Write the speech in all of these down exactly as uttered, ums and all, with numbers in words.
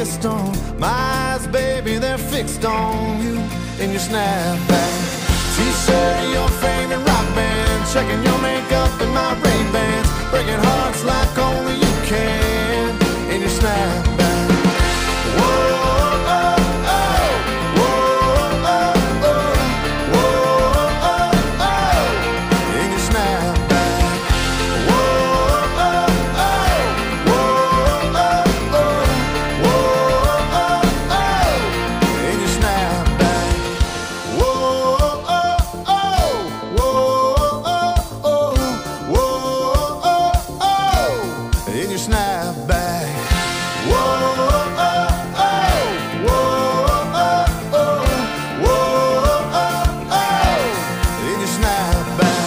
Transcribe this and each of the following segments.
insist on. My eyes, baby, they're fixed on you in your snapback T-shirt and your favorite rock band, checking your makeup and my Ray-Bans, breaking hearts like only you can in your snapback. Whoa, oh, oh, whoa, oh, oh, whoa, oh, oh, in your snapback. Whoa, oh, oh, whoa, oh, oh, whoa, oh, oh, in your snapback. Whoa, oh, oh, whoa, oh, oh, whoa, oh, oh, in your snapback. Whoa, oh, oh, whoa, oh, oh, whoa, oh, oh, in your snapback.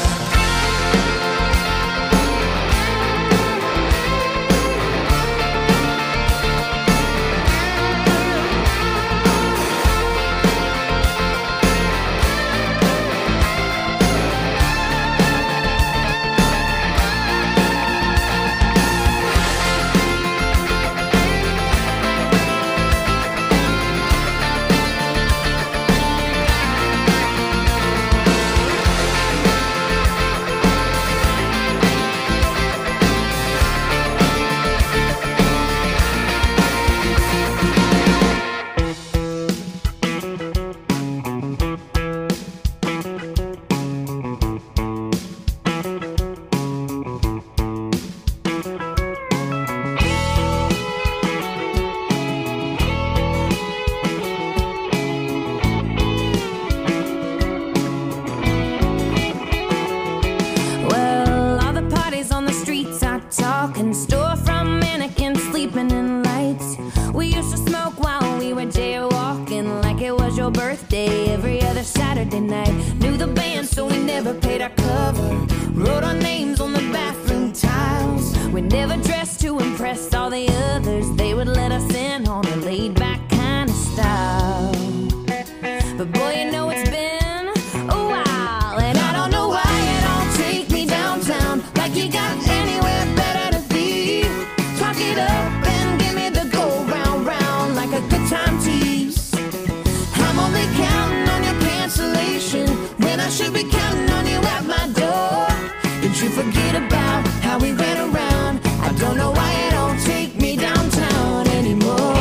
Well, all the parties on the streets are talking, storefront mannequins sleeping in lights. We used to smoke while we were jaywalking, like it was your birthday every other Saturday night. Knew the band, so we never paid our cover. Wrote our names on the bathroom tiles. We never dressed to impress all the others. They would let us in on a laid-back kind of style. But boy, you know it's been a while, and I don't know why you don't take me downtown, like you got anywhere better to be. Talk it up and give me the go round round, like a good time tease. I'm only counting on your cancellation when I should be counting on you at my door. Did you forget about how we ran around? I don't know why you don't take me downtown anymore.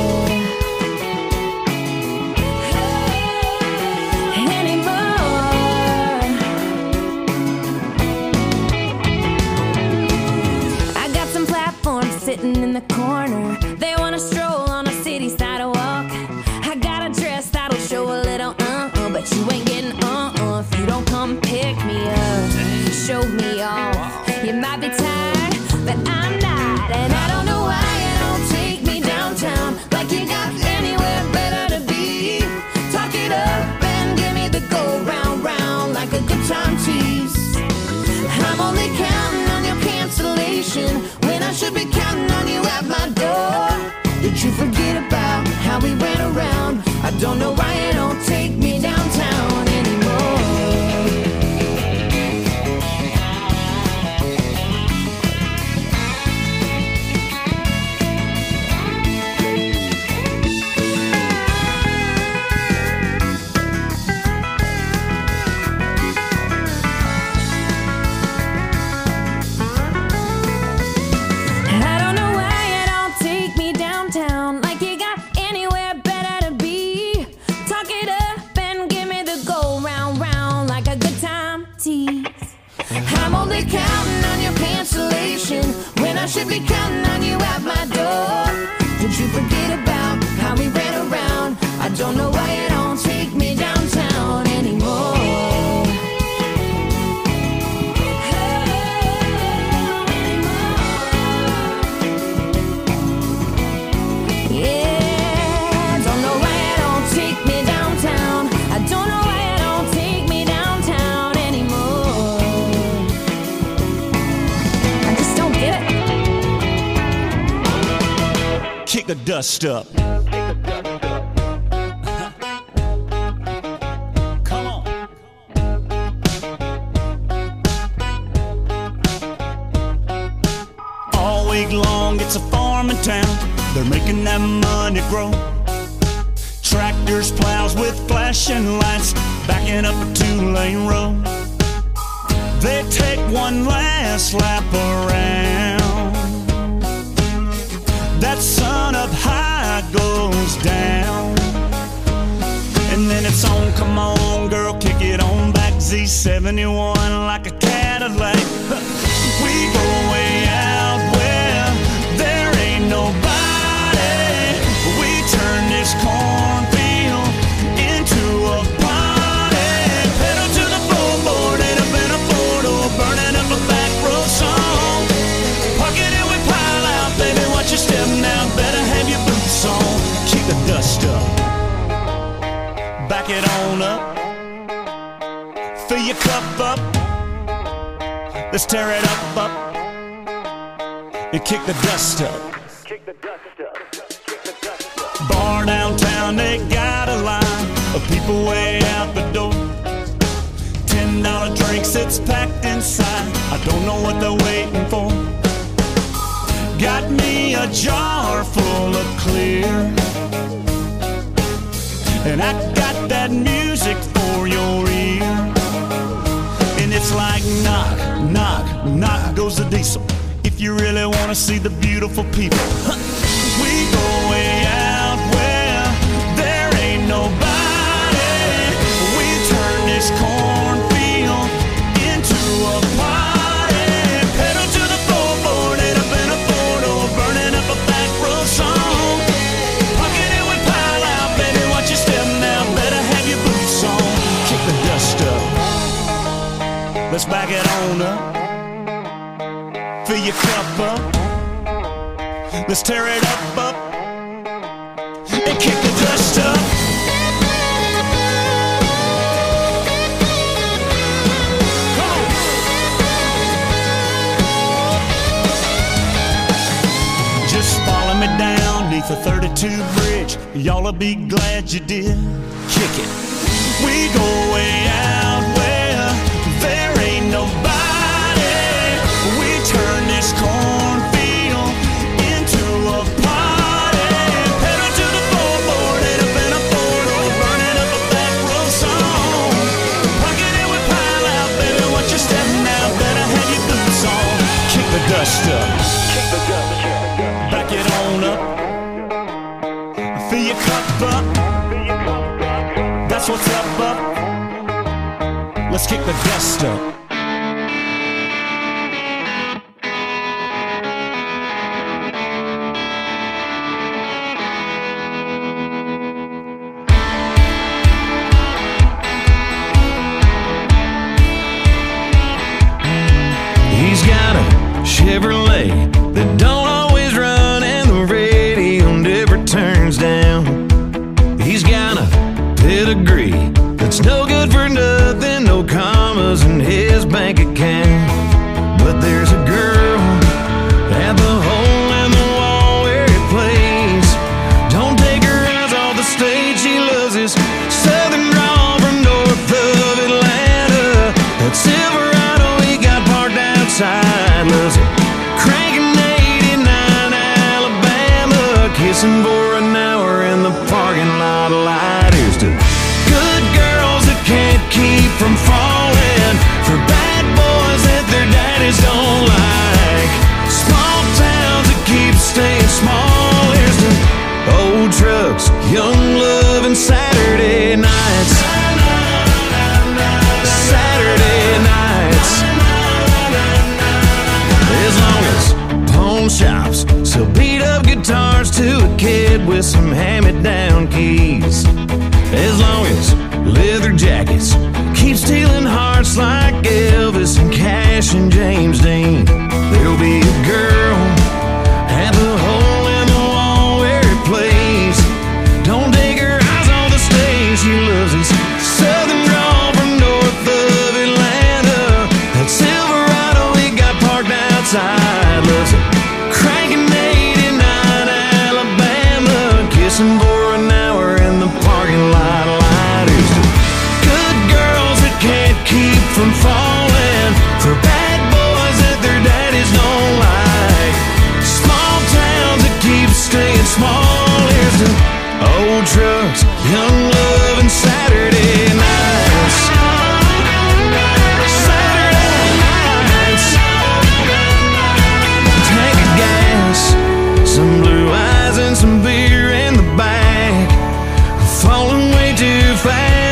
Sitting in the corner, they wanna stroll on a city sidewalk. I got a dress that'll show a little uh-uh, but you ain't getting uh-uh if you don't come pick me up, show me off. You might be tired, but I'm not, and I don't know why you don't take me downtown, like you got anywhere better to be. Talk it up and give me the go round round, like a good time tease. I'm only counting on your cancellation when I should be counting on you at my door. Did you forget about how we ran around? I don't know why you don't take me downtown anymore. I'm only counting on your cancellation when I should be counting on you at my door. Did you forget about how we ran around? I don't know why you don't take me downtown anymore. Yeah, don't know why you don't take me downtown. I don't know why you don't take me downtown anymore. I just don't get it. Kick the dust up. Come on. All week long, it's a farming town. They're making that money flashing lights, backing up a two-lane road. They take one last lap around. That sun up high goes down, and then it's on, come on girl, kick it on back. Z seventy-one like a Cadillac. We go way out where there ain't nobody. We turn this cornfield into a party. Pedal to the floorboard, ain't up in a four-door, burning up a back road song. Park it and we pile out, baby, watch your step now, better have your boots on. Kick the dust up, back it on up, fill your cup up, let's tear it up, up, and kick the dust up. Bar downtown, they got a line of people way out the door. Ten dollar drinks, it's packed inside, I don't know what they're waiting for. Got me a jar full of clear, and I got that music for your ear. And it's like knock, knock, knock goes the diesel. If you really wanna see the beautiful people, we go way out where there ain't nobody. We turn this cornfield into a party. Pedal to the floorboard, ain't up in a four-door, burning up a back road song. Pocket it with pile out, baby, watch your step now, better have your boots on. Kick the dust up, let's back it on up, fill your cup up, let's tear it up, up, and kick the dust up. Come on. Just follow me down neath the thirty-two bridge, y'all'll be glad you did. Kick it. We go way out where there ain't nobody. We turn this cornfield into a party. Pedal to the floorboard, ain't up in a four-door, burning up a back road song. Pocket it with pile out, baby, watch your step now, better have your boots on. Kick the dust up, back it on up, fill your cup up, that's what's up, up, let's kick the dust up. He's got a Chevrolet that don't always run, and the radio never turns down. He's got a pedigree that's no good for nothing, no commas in his bank account. But there's a girl at the hole in the wall where he plays. Don't take her eyes off the stage, she loves his southern drawl from north of Atlanta. That Silverado he got parked outside, loves it cranking eighty-nine Alabama, kissing for an hour in the parking lot light. Here's to good girls that can't keep from falling, for bad boys that their daddies don't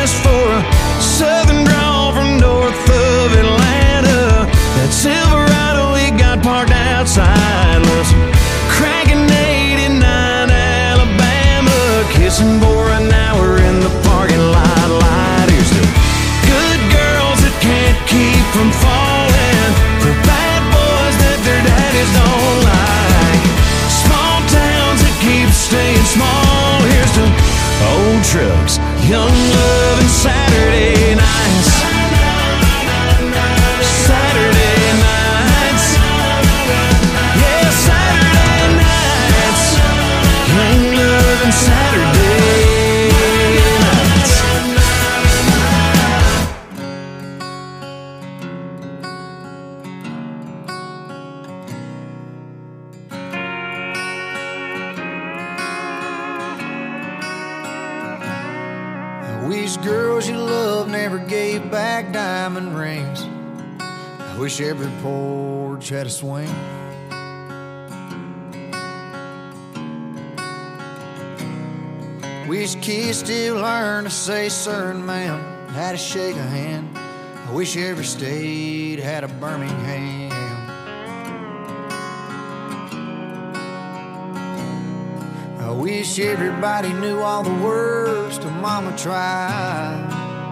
west for a southern drawl from north of Atlanta. That Silverado we got parked outside loves cranking eighty-nine Alabama, kissing for an hour in the parking lot. Light, here's the good girls that can't keep from falling for bad boys that their daddies don't like. Small towns that keep staying small. Here's to old trucks, young love, and Saturday nights. Saturday nights. Yeah, Saturday nights. Young love and Saturday nights. I wish girls you love never gave back diamond rings. I wish every porch had a swing. Wish kids still learn to say sir and ma'am, how to shake a hand. I wish every state had a Birmingham. I wish everybody knew all the words to Mama Tried.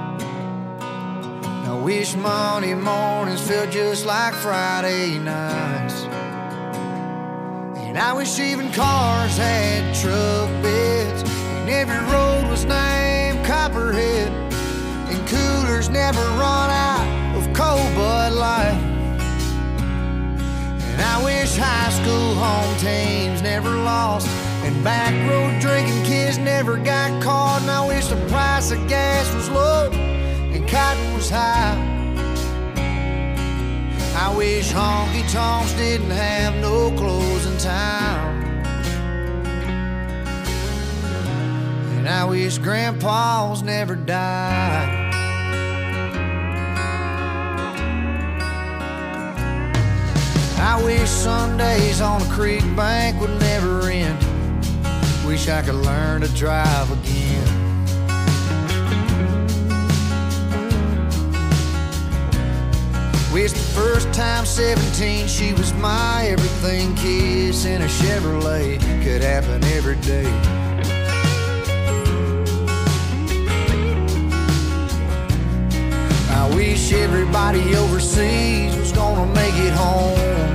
I wish Monday mornings felt just like Friday nights. And I wish even cars had truck beds, and every road was named Copperhead, and coolers never run out of cold Bud Light. And I wish high school home teams never lost, and back road drinking kids never got caught. And I wish the price of gas was low and cotton was high. I wish honky tonks didn't have no closing time. And I wish grandpas never died. I wish Sundays on the creek bank would never end. Wish I could learn to drive again. Wish the first time seventeen she was my everything. Kiss in a Chevrolet could happen every day. I wish everybody overseas was gonna make it home.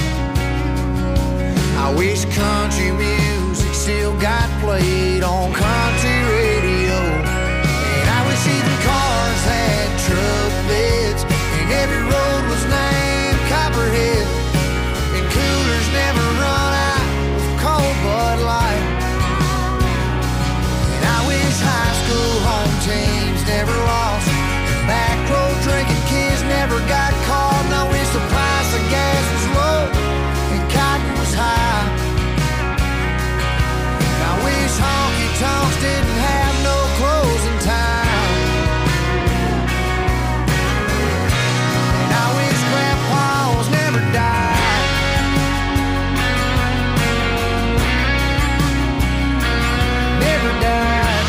I wish country music still got played on country radio. And I wish even cars had truck beds, and every road was named Copperhead, and coolers never run out of cold Bud Light. And I wish high school home teams never lost, and back road drinking kids never got caught. And I wish the price of gas was low and cotton was high. And I wish honky tonks didn't have no closing time. And I wish grandpas never died. Never died.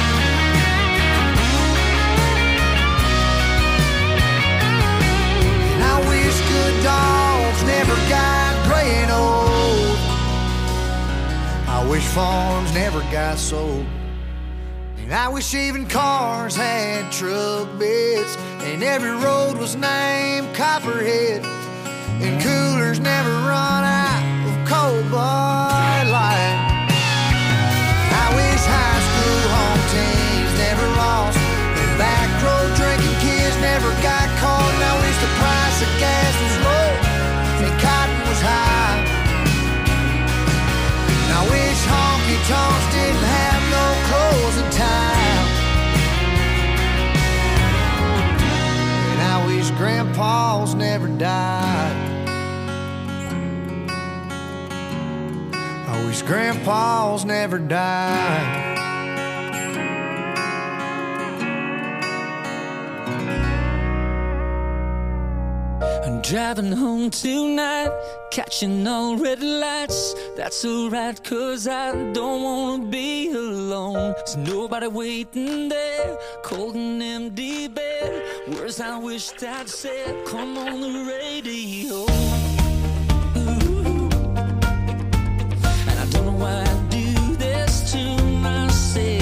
And I wish good dogs never got gray and old. I wish farms never got sold. And I wish even cars had truck beds, and every road was named Copperhead, and coolers never run out of cold Bud Light. I wish high school home teams never lost, and back road drinking kids never got caught. And I wish the price of gas was low and cotton was high. And I wish honky tonks didn't have no closing time. And I wish grandpas never died. I wish grandpas never died. Driving home tonight, catching all red lights. That's alright, cause I don't wanna be alone. There's nobody waiting there, cold and empty bed. Words I wished I'd said, come on the radio. Ooh. And I don't know why I do this to myself.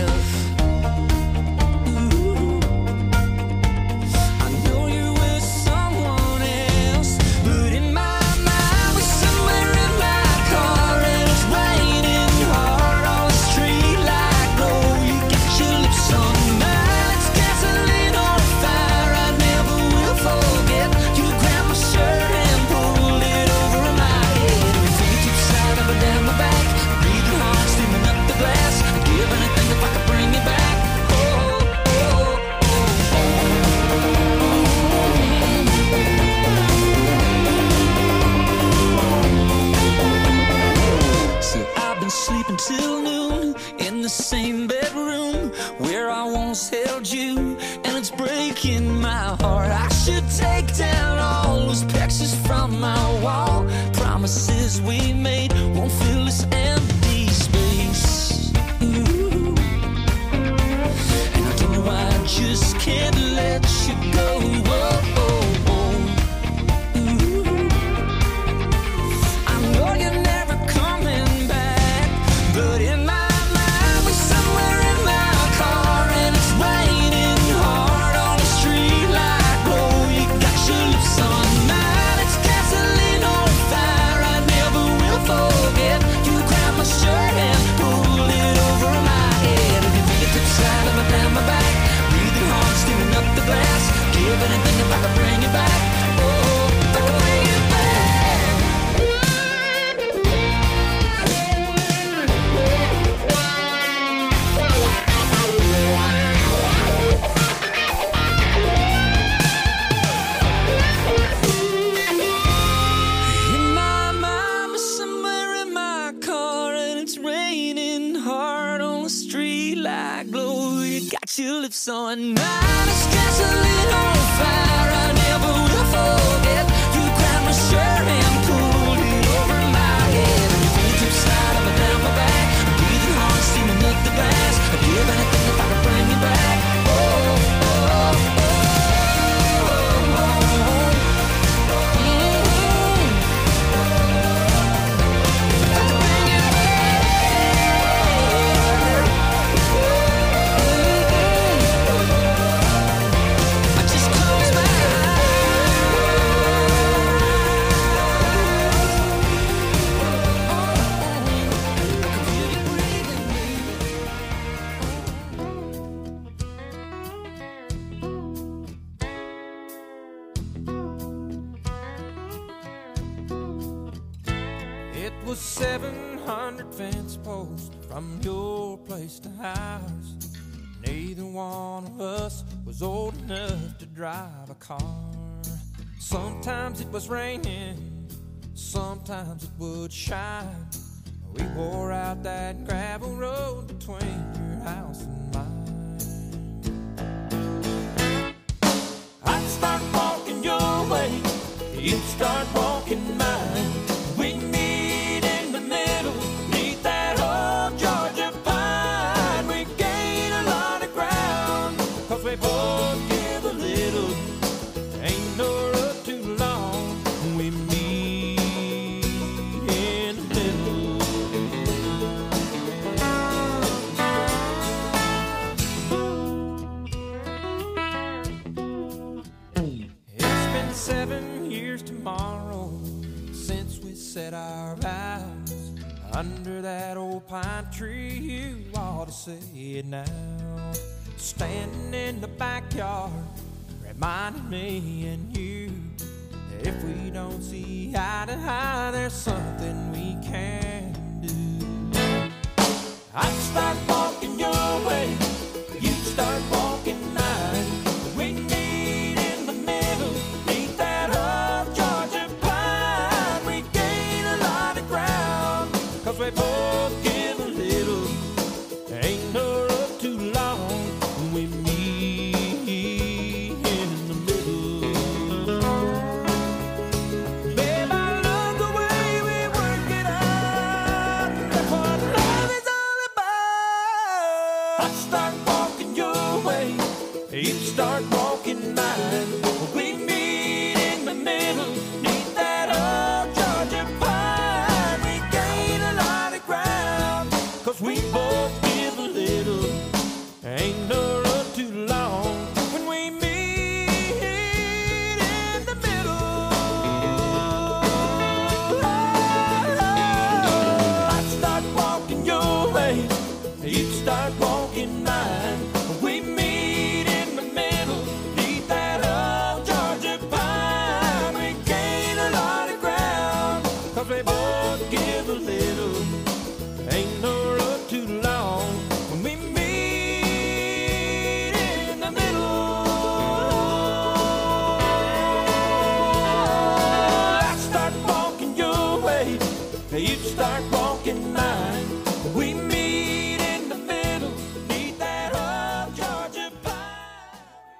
Till noon in the same bedroom where I once held you, and it's breaking my heart. I should take down all those pictures from my wall. Promises we made won't fill this empty space. Ooh. And I don't know why I just can't let you go. Whoa, whoa, whoa. Ooh. I know you're never coming back, but in my mind, we're somewhere in my car, and it's raining hard on the street like glow. You got your lips on mine, it's gasoline on fire. I never will forget. You grab my shirt and pull it over my head. If you feel it to the side of my down my back, breathing hard, steaming up the glass. Give anything if I can bring you back. Oh, if I can bring you back. Your lips on mine, it's gasoline on fire. I never will forget. You grabbed my shirt and pulled it over my head. And your fingertips slide up and down my back. I'm breathing hard, steaming up the glass. I'd give anything if I could bring you back. Oh, oh, oh, oh, oh, oh. Mm-hmm. If I could bring you back. seven hundred fence posts from your place to ours. Neither one of us was old enough to drive a car. Sometimes it was raining, sometimes it would shine. We wore out that gravel road between your house and mine. I'd start walking your way, you'd start walking mine. We'd meet in the middle, meet that old Georgia pine. We gain a lot of ground, cause we both give a little. Ain't no road too long, we meet in the middle. It's been seven years tomorrow since we said our vows under that old pine tree. You ought to say it now. Standing in the backyard, reminding me and you that if we don't see eye to eye, there's something we can do. I'd start walking your way, you'd start walking mine. We meet in the middle, meet that old Georgia pine. We gain a lot of ground, cause we both give a little. Ain't no road too long, we meet in the middle. start walking mine. We meet in the middle, neath that old Georgia pine. We gain a lot of ground, 'cause we both give a little. Ain't no road too long when we meet in the middle. I'd start walking your way, you'd start walking mine. We meet in the middle, neath that old Georgia pine. We gain a lot of ground, 'cause we both give a little. Ain't no road too long when we meet in the middle. I'd start walking your way, you'd start walking mine. We meet in the middle, neath that old Georgia pine.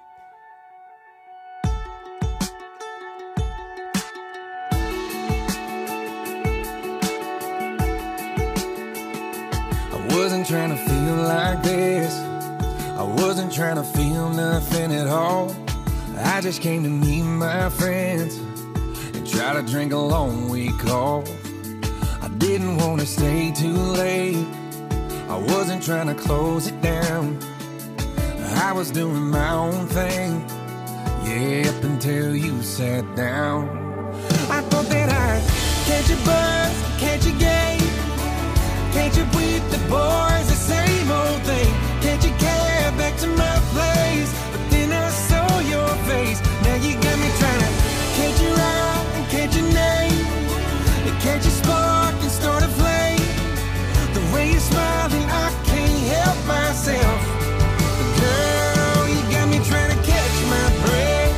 I wasn't trying to feel like this. I wasn't trying to feel nothing at all. I just came to meet my friends and try to drink a long week off. I didn't want to stay too late. I wasn't trying to close it down. I was doing my own thing, yeah, up until you sat down. I thought that I'd catch a buzz, catch a game, catch up with the boys, the same old thing. Catch a cab back to my place, but then I saw your face. Now you got me trying to catch your eye and catch your name, and catch a spark and start a flame. The way you're smiling, I can't help myself. Girl, you got me trying to catch my breath.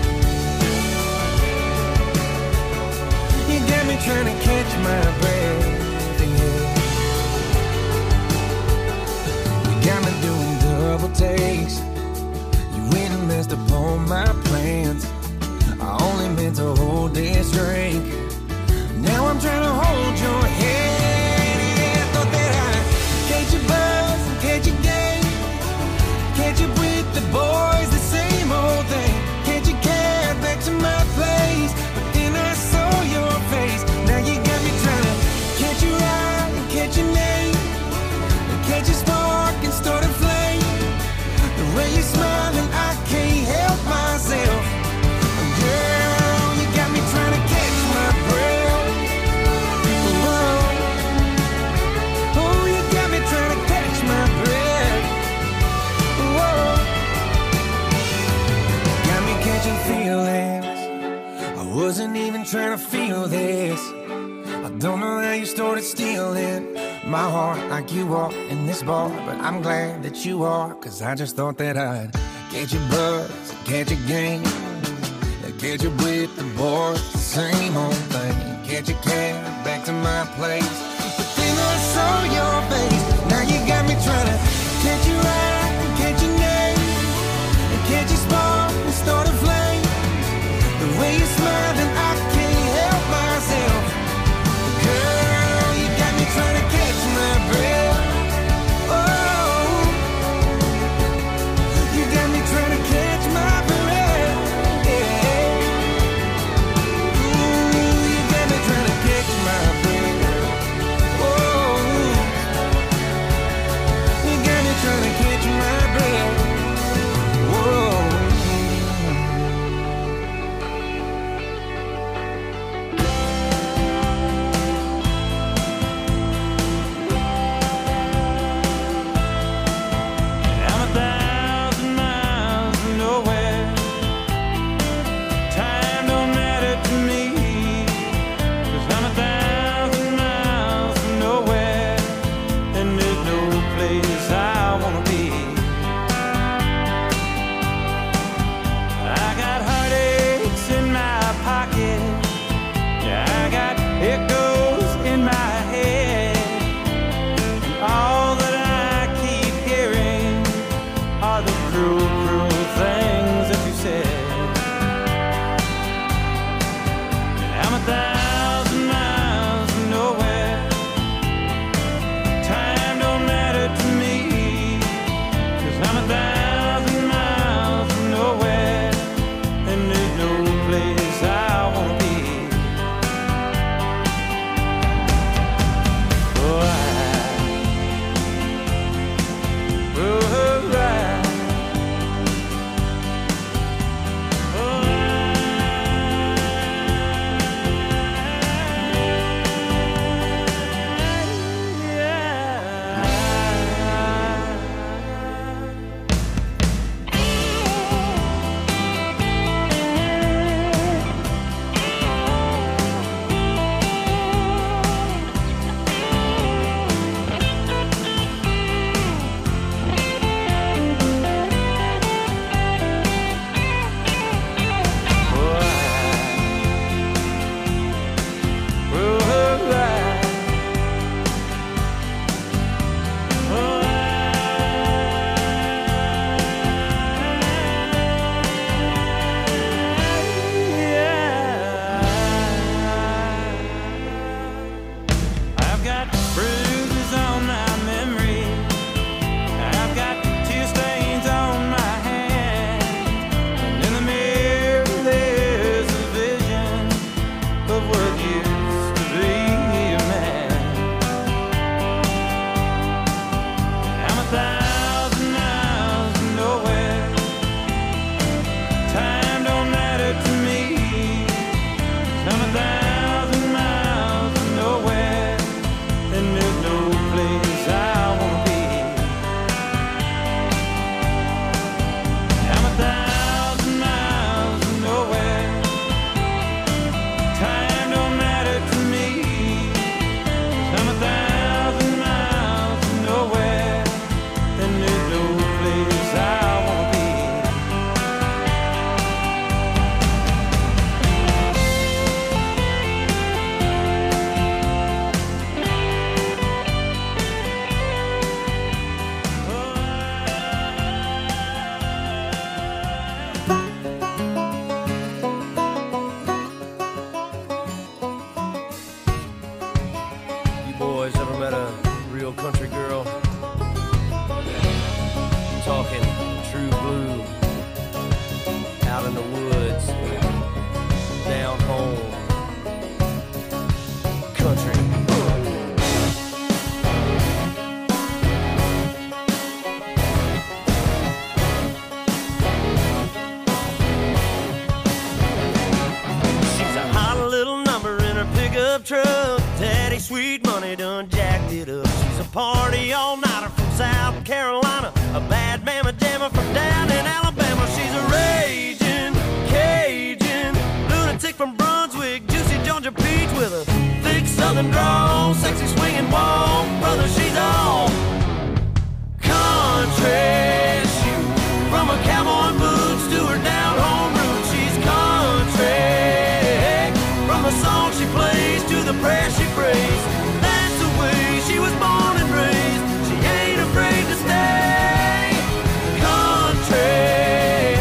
You got me trying to catch my breath. Yeah. You got me doing double takes. You went and messed up all my plans. I only meant to hold this drink. Now I'm trying to hold your hand. Yeah, I thought that I'd catch a buzz and catch a game, catch up with the boys, the same old thing. Catch a cab back to my place, but then I saw your face. Now you got me trying to catch your eye and catch your name, and catch a spark and start a flame. The way you're smiling, I can't help myself. Girl, you got me trying to catch my breath. Whoa. Oh, you got me trying to catch my breath. Whoa. Got me catching feelings. I wasn't even trying to feel this. I don't know how you started stealing my heart like you are in this bar, but I'm glad that you are, 'cause I just thought that I'd catch a buzz, catch a game, catch up with the boys, the same old thing. Catch a cab back to my place, but then I saw your face. Now you got me trying to catch your eye and catch your name, and catch a spark and start a flame. The way you're smiling, I can't help myself. Girl, you got me trying to catch my breath. Oh, you got me trying to catch my breath. Yeah. Ooh, you got me trying to catch my breath. Oh, you got me trying to catch my out in the woods, down home, country. She's a hot little number in her pickup truck. Daddy Sweet Money done jacked it up. She's a party all-nighter from South Carolina, a bad mama jammer from down in Alabama. She's a raging Cajun lunatic from Brunswick, juicy Georgia peach with a thick southern drawl, sexy swinging walk. Brother, she's all country. She, from her cowboy boots to her down home roots, she's country. From the song she plays to the prayer she prays, that's the way she was born and raised. She ain't afraid to stay country.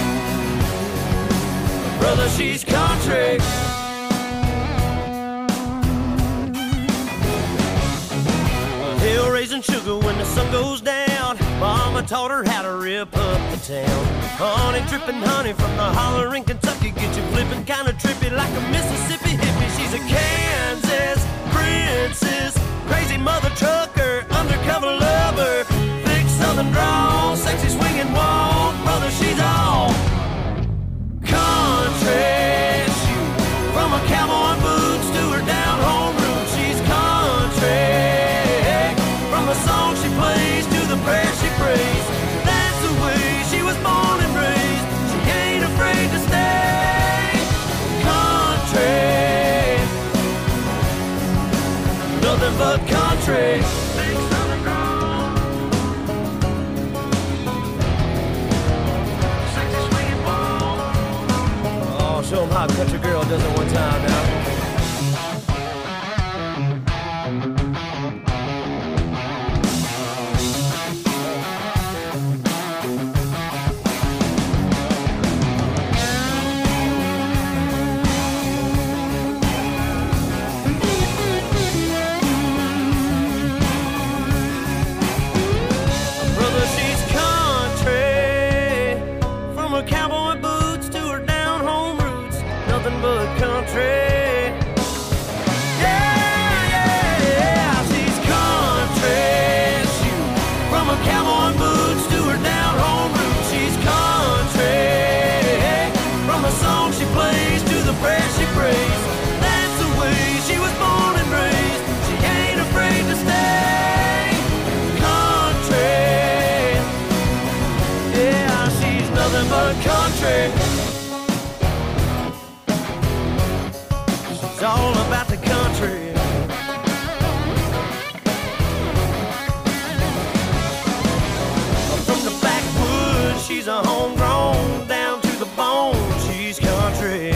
Brother, she's country. Hill raising sugar when the sun goes down. Mama taught her how to rip up the town. Honey dripping honey from the holler in Kentucky, get you flipping kinda trippy like a Mississippi hippie. She's a Kansas princess, crazy mother trucker, undercover lover, thick southern drawl, sexy swinging walk. Brother, she's all country. She, from her cowboy boots to her down home roots, she's country. From the song she plays to the prayer she prays, that's the way she was born and raised. She ain't afraid to stay country. Nothing but country. Oh, show them how a country girl does it one time now. Country. She's all about the country. From the backwoods, she's a homegrown, down to the bone, she's country.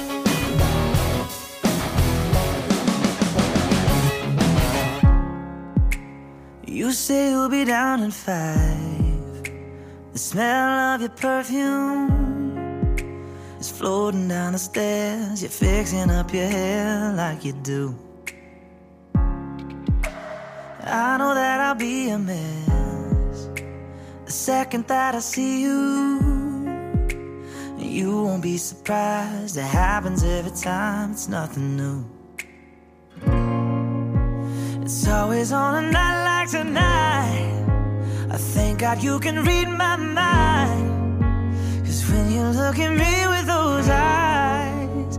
You say you'll be down in five. The smell of your perfume is floating down the stairs. You're fixing up your hair like you do. I know that I'll be a mess the second that I see you. You won't be surprised, it happens every time, it's nothing new. It's always on a night like tonight. I thank God you can read my mind, 'cause when you look at me with those eyes,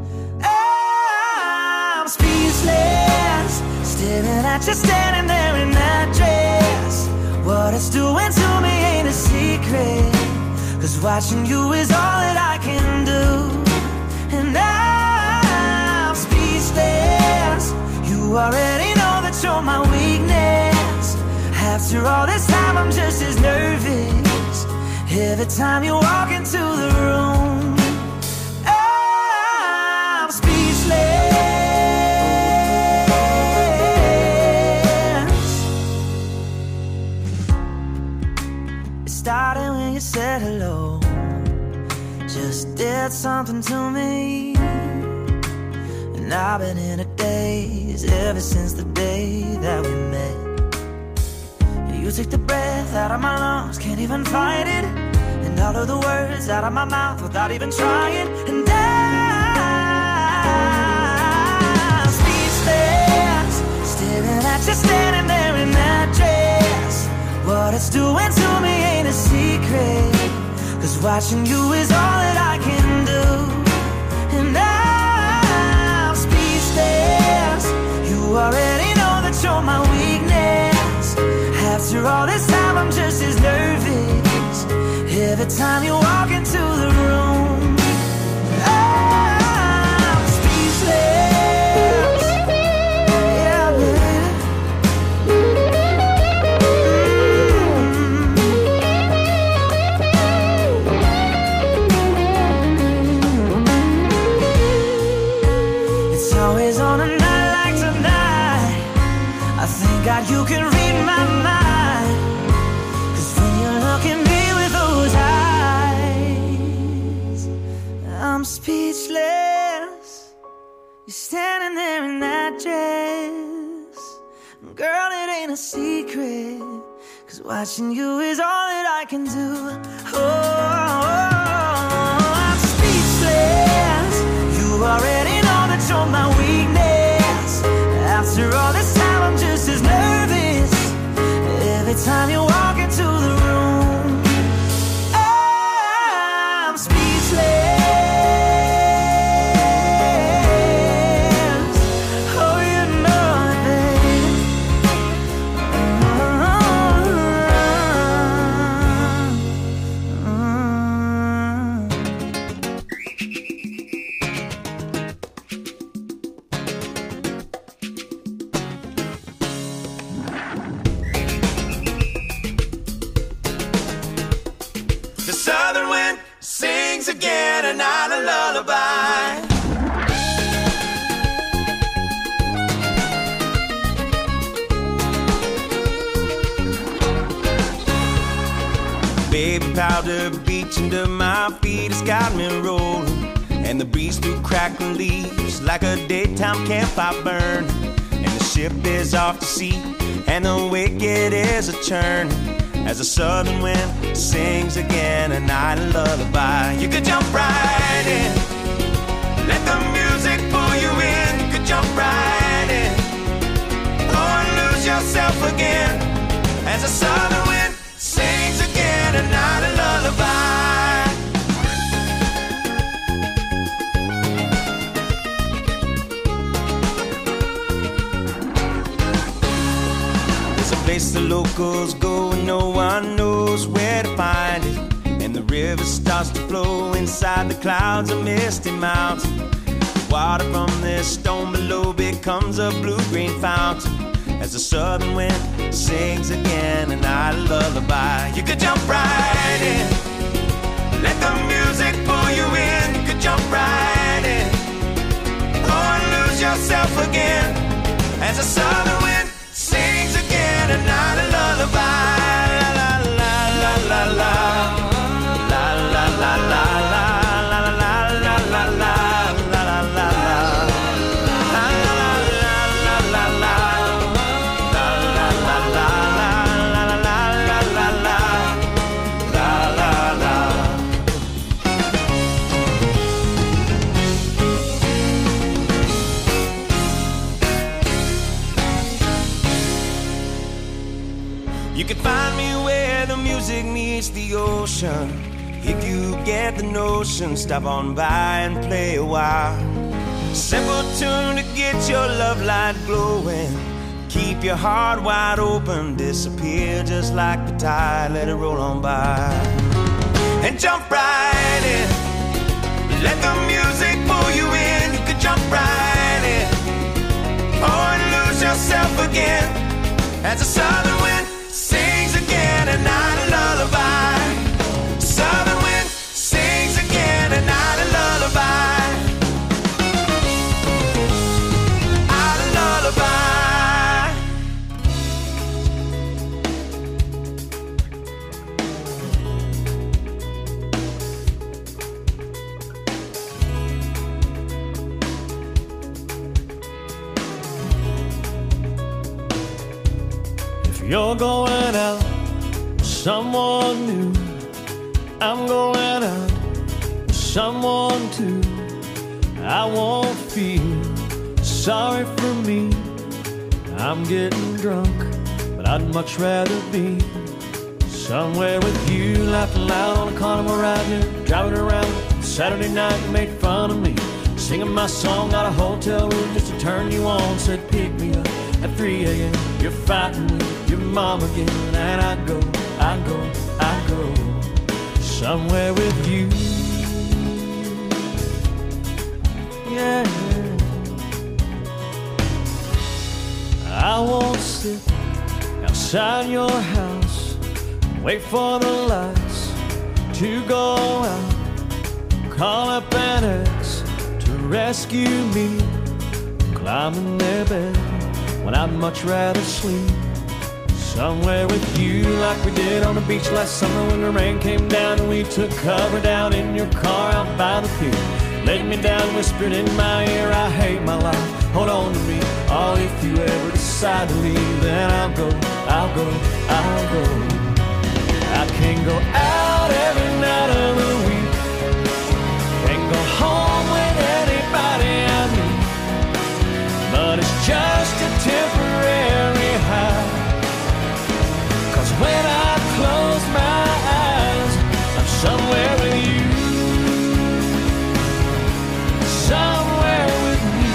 I'm speechless, staring at you standing there in that dress. What it's doing to me ain't a secret, 'cause watching you is all that I can do. And I'm speechless, you already know that you're my weakness. After all this time I'm just as nervous every time you walk into the room. I'm speechless. It started when you said hello, just did something to me. And I've been in a daze ever since the day that we met. You take the breath out of my lungs, can't even fight it. And all of the words out of my mouth without even trying. And I'm speechless, staring at you standing there in that dress. What it's doing to me ain't a secret, 'cause watching you is all that I can do. And I'm speechless, you already know that you're my weakness. After all this time I'm just as nervous every time you walk into the room. I'm speechless, yeah, baby. It's always on a night like tonight, I thank God you can read my mind, 'cause when you look at me with those eyes, I'm speechless. You're standing there in that dress. Girl, it ain't a secret, 'cause watching you is all that I can do. Oh, I'm speechless. You already know that you're my weakness. After all this time I'm just as nervous every time you walk into the room. I'm speechless. Oh, you know it, baby. The southern wind sings again a night a lullaby. Baby powder beach under my feet has got me rolling, and the breeze through crackling leaves like a daytime campfire burn. And the ship is off to sea, and the wicked is a churn, as the southern wind sings again a night a lullaby. You could jump right in, let the music pull you in. You could jump right in, or lose yourself again, as the southern wind sings again a night a lullaby. There's a place the locals go and no one knows where to find it, and the river starts to flow inside the clouds of misty mountain. The water from this stone below becomes a blue-green fountain, as the southern wind sings again a night a lullaby. You could jump right in, let the music pull you in. You could jump right in, or lose yourself again, as the southern wind sings again a night a lullaby. La la la la la la la la la la la la la la la. You can find me where the music meets the ocean. If you get the notion, stop on by and play a while. Simple tune to get your love light glowing. Keep your heart wide open, disappear just like the tide, let it roll on by. And jump right in, let the music pull you in. You could jump right in, or lose yourself again, as the southern wind sings again a night a lullaby. Southern wind sings again a night a lullaby. A lullaby. You're going out with someone new, I'm going out with someone too. I won't feel sorry for me. I'm getting drunk, but I'd much rather be somewhere with you, laughing loud on a carnival ride here, driving around Saturday night. You made fun of me, singing my song out of hotel room just to turn you on. Said pick me up at three a.m. You're fighting with your mom again, and I go, I go, I go somewhere with you. Yeah, I won't sit outside your house, wait for the lights to go out, call up an ex to rescue me, climb in their bed when I'd much rather sleep somewhere with you, like we did on the beach last summer when the rain came down and we took cover down in your car out by the pier. Laid me down, whispered in my ear, I hate my life, hold on to me. Oh, if you ever decide to leave, then I'll go, I'll go, I'll go. I can't go out every night of the week, can't go home with anybody I meet, but it's just a temporary high, 'cause when I close my eyes, I'm somewhere with you, somewhere with you.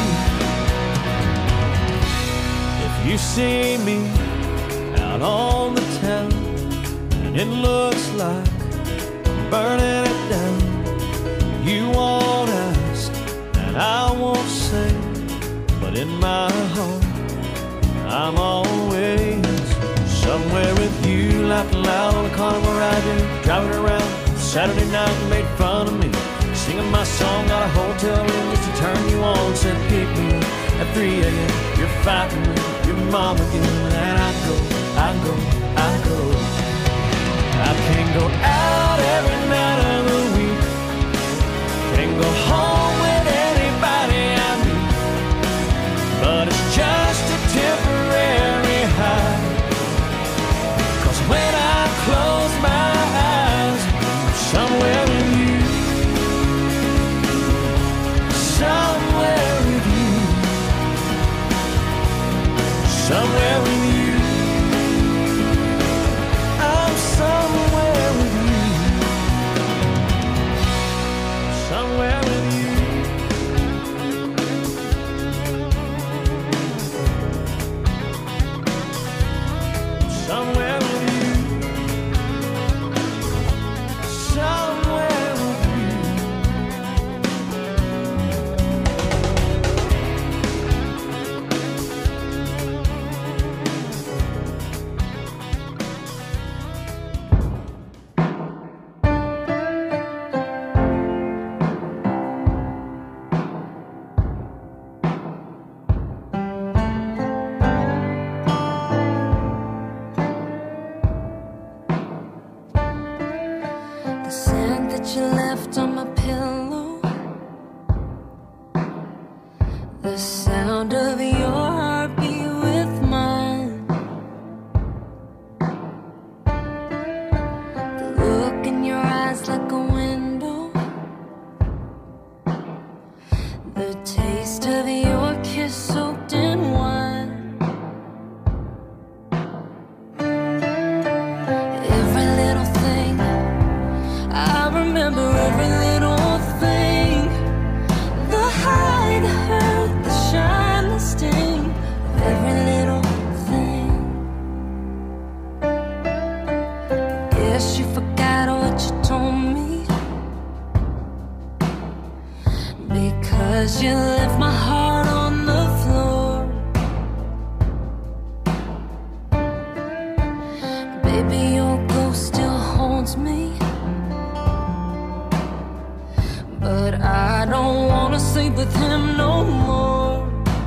If you see me out on the town and it looks like I'm burning it down, you won't ask and I won't say, but in my heart I'm always somewhere with you, laughing loud on a carnival ride, driving around Saturday night. You made fun of me, singing my song out of hotel room just to turn you on. Said pick me up at three a.m. You're fighting with your mom again, and I go, I go, I go. I can't go out every night of the week, can't go home with anybody I meet, but it's just a temporary high, 'cause when I close my eyes, I'm somewhere with you, somewhere with you, somewhere with you. I'm somewhere with you, somewhere with you. Somewhere with you, somewhere with you. The scent that you left on my pillow, the sound of your heartbeat with mine, the look in your eyes like a window, the taste of your kiss soaked in wine. Every little thing, I remember every little thing, the high, the hurt, the shine, the sting of every little thing. Guess you forgot what you told me, because you left my heart on the floor. Baby, your ghost still haunts me, but I don't wanna sleep with him no more.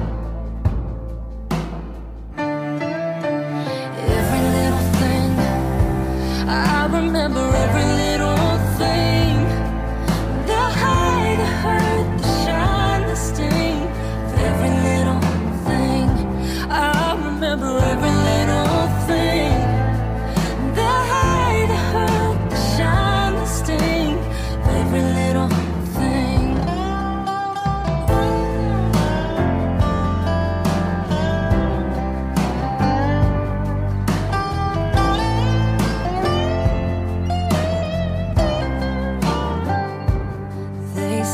Every little thing, I remember every little thing, the high, the hurt, the shine, the sting of every little thing. I remember every little thing, the high, the hurt, the shine, the sting.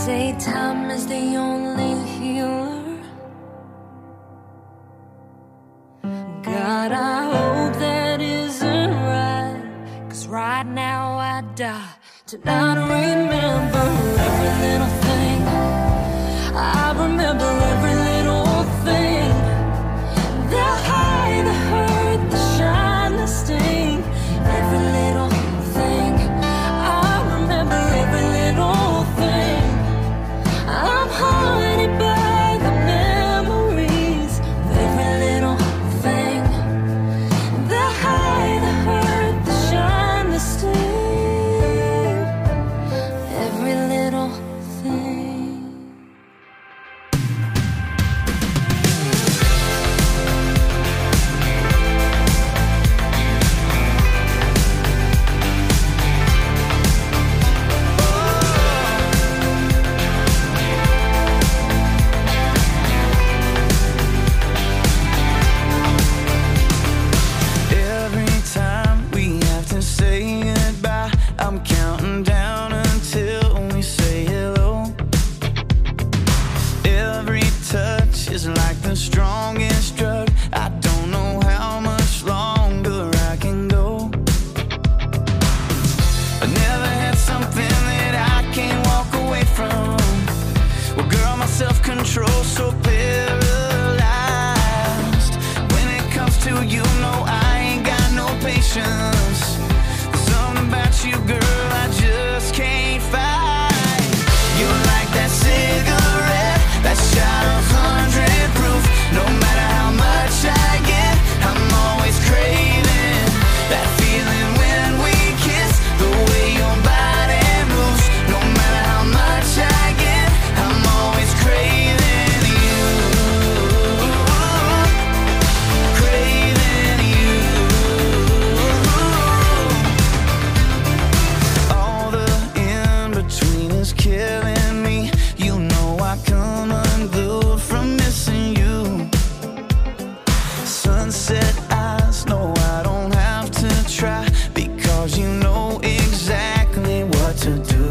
say time is the only healer. God, I hope that isn't right, 'cause right now I die to not remember every little thing. I remember every little thing, the high, the hurt, the shine, the sting, every little thing. I remember every little thing. I'm haunted by the memories of every little thing, the high, the hurt, the shine, the sting, every little thing. Every time we have to say goodbye, I'm counting down until we say hello. Every touch is like the strongest drug. I don't know how much longer I can go. I never had something that I can't walk away from. Well, girl, my self-control's so paralyzed. When it comes to you, no, I ain't got no patience. There's something about you, girl, I just can't fight. You're like that cigarette, that shot of hundred proof. No matter how much I get, I'm always craving that feeling when we kiss, the way your body moves. No matter how much I get, I'm always craving you, craving you. All the in-between is killing me. You know I come unglued from missing you. Sunset eyes, no, I don't have to try, because you know exactly what to do.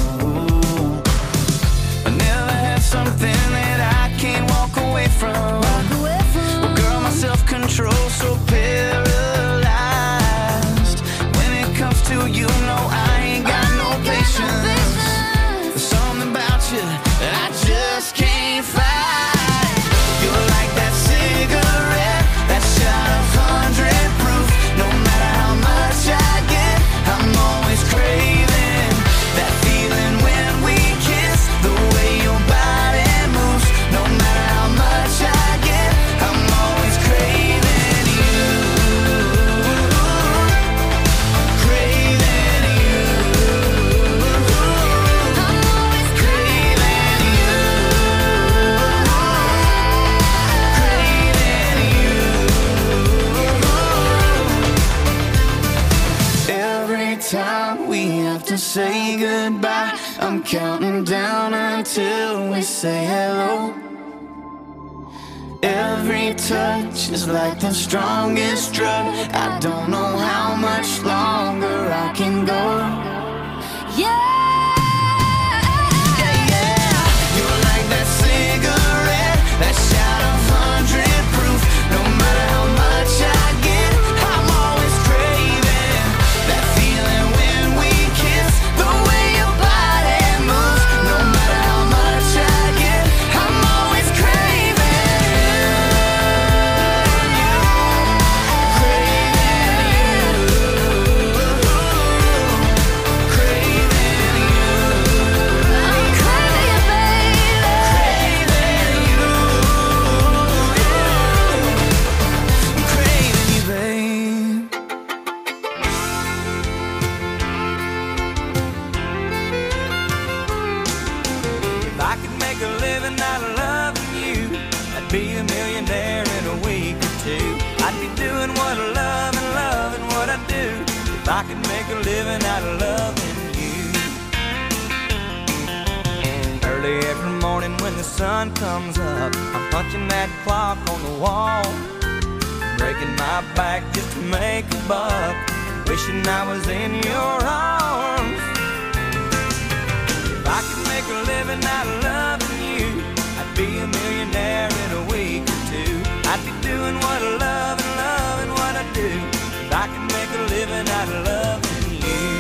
I never had something that I can't walk away from. Well, girl, my self-control's so paralyzed. When it comes to you, no, I ain't got no patience. There's something about you that I just can't fight. You're like that cigarette, that shot of hundred proof. No matter how much I get, I'm always craving that feeling when we kiss, the way your body moves. No matter how much I get, I'm always craving you, craving you. I'm always craving you, craving you. Every time we have to say goodbye, I'm counting down until we say hello. Every touch is like the strongest drug. I don't know how much longer I can go. Yeah, yeah. You're like that cigarette, that shot of hundred proof. No matter how much I get, I'm always craving that feeling when we kiss, the way your body moves. No matter how much I get, I'm always craving you, craving you, craving you. I'm craving you, baby, craving you, I'm craving you, babe. If I could make a living out of loving you, I'd be a millionaire in a week or two. I'd be doing what I love and loving what I do. If I could make a living out of loving you. Early every morning when the sun comes up, I'm punching that clock on the wall, breaking my back just to make a buck, wishing I was in your arms. If I could make make a living out of loving you, I'd be a millionaire in a week or two. I'd be doing what I love and loving what I do, if I could make a living out of loving you.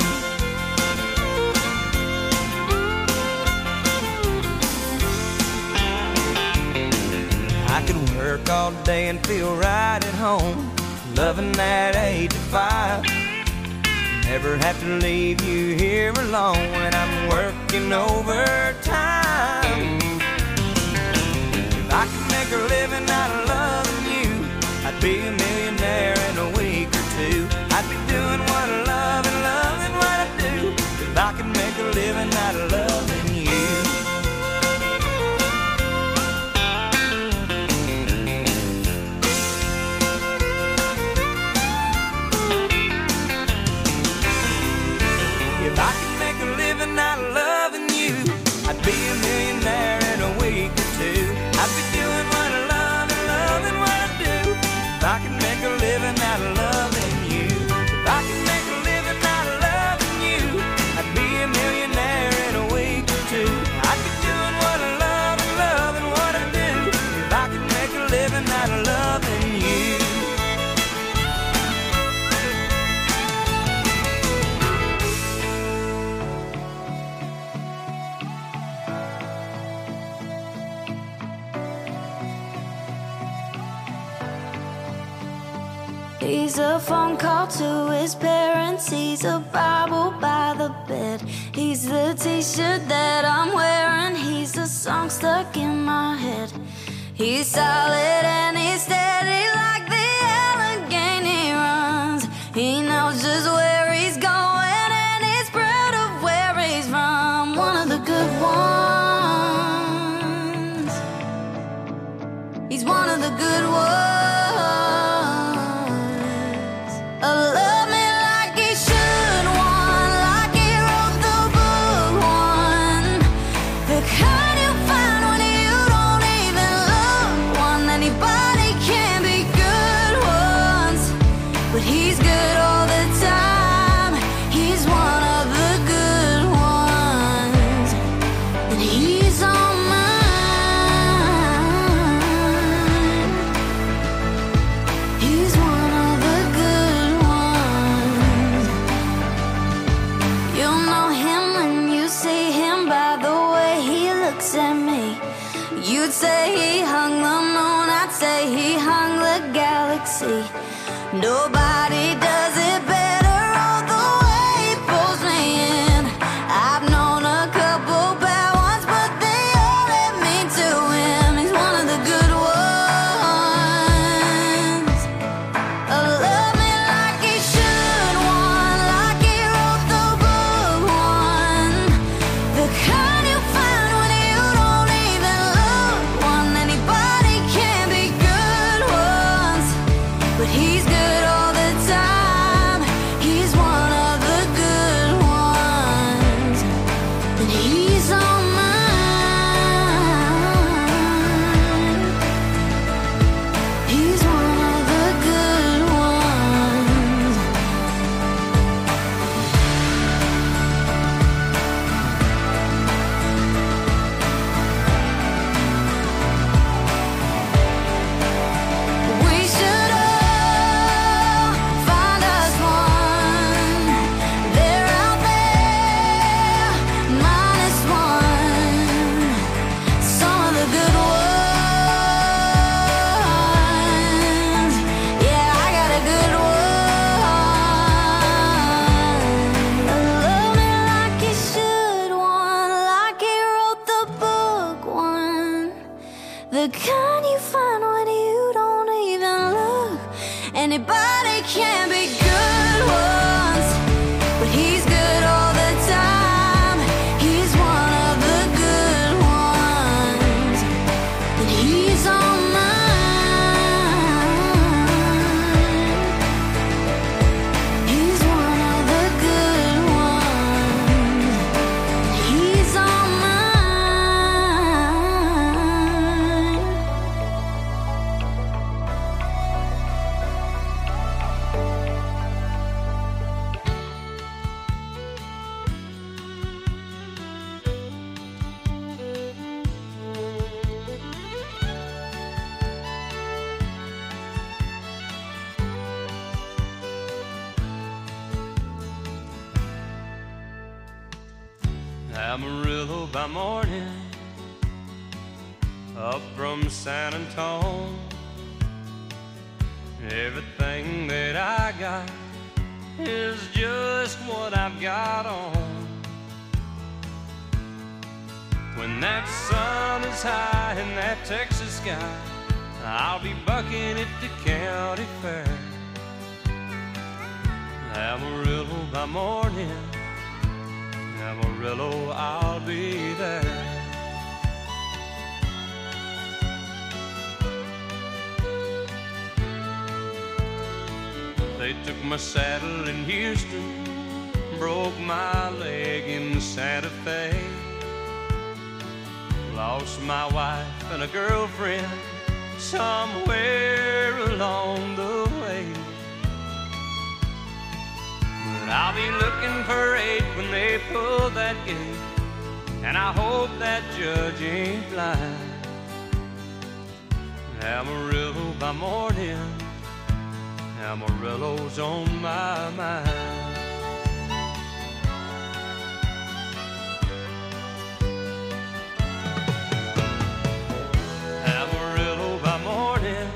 I could work all day and feel right at home, loving that eight to five. Never have to leave you here alone when I'm working overtime. If I could make a living out of loving you, I'd be a millionaire in a week or two. I'd be doing what I love and loving what I do, if I could make a living out of loving you. If I could make a living out of loving you, I'd be a millionaire in a week or two. I'd be doing what I love and loving what I do, if I could make a living out of loving you. If I could make a living out of loving you, I'd be a millionaire in a week or two. I'd be doing what I love and loving what I do, if I could make a living out of loving you. He's a phone call to his parents. He's a Bible by the bed. He's the t-shirt that I'm wearing. He's a song stuck in my head. He's solid and he's steady like the Allegheny runs. He knows just where he's going and he's proud of where he's from. One of the good ones. He's one of the good ones. Love me like he should, one like he wrote the book, one the kind you find when you don't even look, one anybody can be good ones, but he's good all the time. He's one of the good ones, and he's on mine. He's one of the good ones. You'll know him when you see him by the way he looks at me. You'd say he hung the moon, I'd say he hung the galaxy. Nobody does it better, all the way he pulls me in. I've known a couple bad ones, but they all let me to him. He's one of the good ones. Love me like he should, one like he wrote the book, one the kind you find when you don't even look, one anybody can be good ones, but he's good all the time. He's one of the good ones, and he's on mine. He's one of the good ones. We should all find us one. They're out there, minus one. Some of the good ones. Yeah, I got a good one. Love me like he should, one like he wrote the book, one the kind you find when you don't even look. Anybody can be good ones, but he's good all the time. He's one of the good ones, and he's on mine. He's one of the good ones, and he's on mine. Amarillo by morning, up from San Antone. Everything that I got is just what I've got on. When that sun is high in that Texas sky, I'll be bucking at the county fair. Amarillo by morning, Amarillo, I'll be there. They took my saddle in Houston, broke my leg in Santa Fe. Lost my wife and a girlfriend somewhere along the way. But I'll be looking for eight when they pull that gate, and I hope that judge ain't blind. Amarillo by morning, Amarillo's on my mind. Amarillo by morning,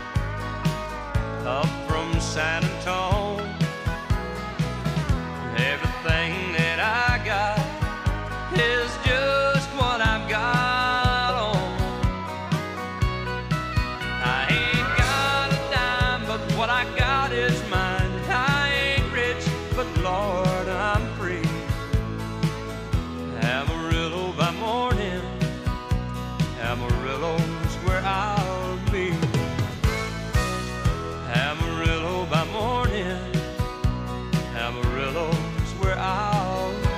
up from San Antone. Everything that I got is just what I've got on. I ain't got a dime, but what I got is mine. I ain't rich, but Lord, I'm free. Amarillo by morning, Amarillo's where I'll be. Amarillo by morning, Amarillo's where I'll be.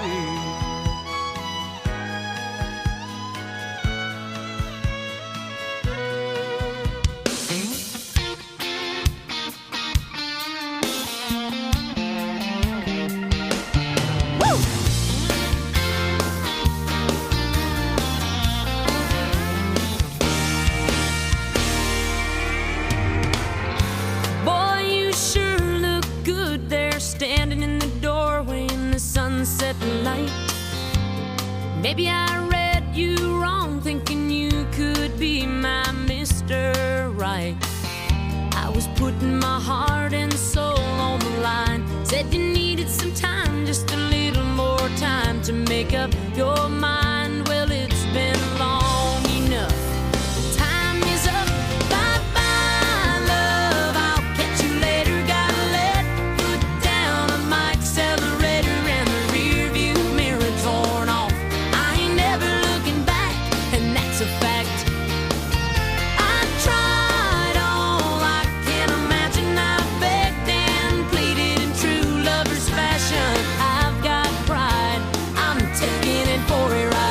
Boy, you sure look good there, standing in the doorway in the sunset light. Maybe I read you wrong, thinking you could be my Mister Right. I was putting my heart and soul on the line. Said you needed some time, just a little more time to make up your mind. Well, it's been long enough. Time is up. Bye-bye, love. I'll catch you later. Gotta let foot down on my accelerator, and the rear view mirror torn off. I ain't never looking back, and that's a fact. I tried all I can imagine. I begged and pleaded in true lover's fashion. I've got pride, I'm taking it for a ride.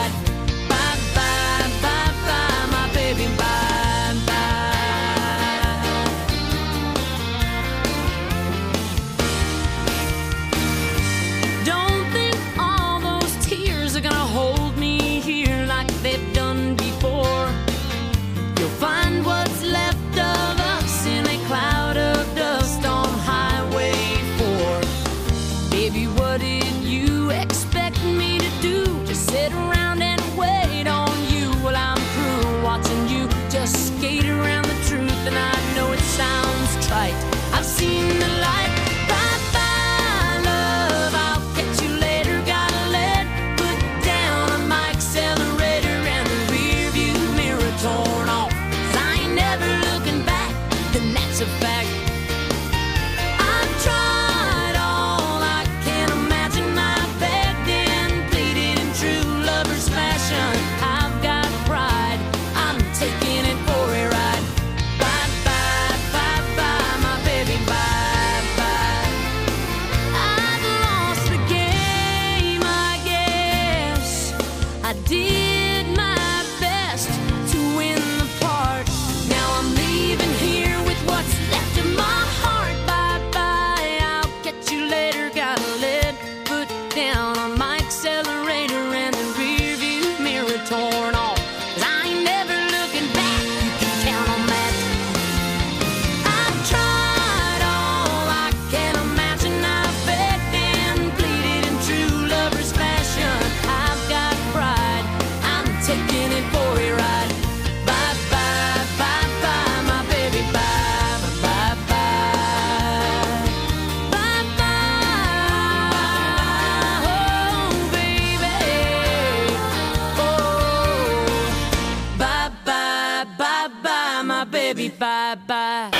say bye-bye.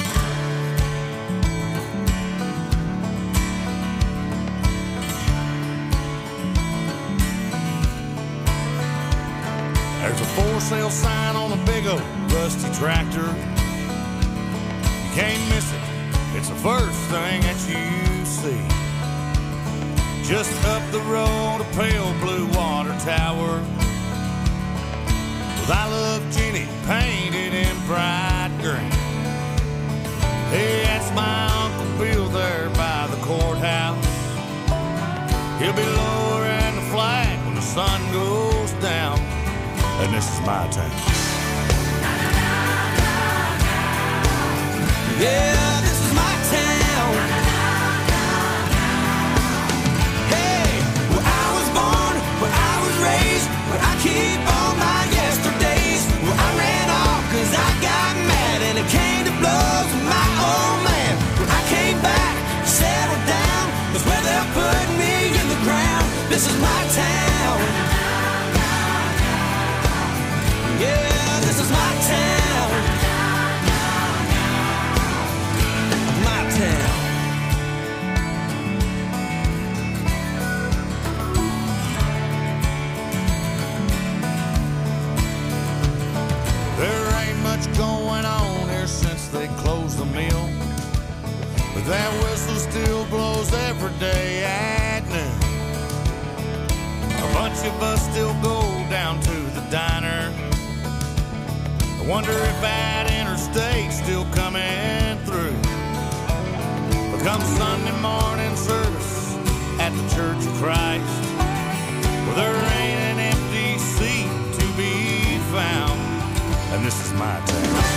There's a for sale sign on a big old rusty tractor. You can't miss it, it's the first thing that you see. Just up the road, a pale blue water tower with I Love Jenny painted in bright green. Hey, that's my Uncle Bill there by the courthouse. He'll be lowering the flag when the sun goes down. And this is my town. Yeah, this is my town. Hey, where I was born, where I was raised, where I keep all my yesterdays. Where I ran off cause I got mad and it came to blows with my old man. Where I came back, settled down, that's where they'll put me in the ground. This is my town. Yeah, this is my town. My town. There ain't much going on here since they closed the mill, but that whistle still blows every day at noon. A bunch of us still go down to the diner. I wonder if that interstate's still coming through. But come Sunday morning service at the Church of Christ, well, there ain't an empty seat to be found. And this is my town.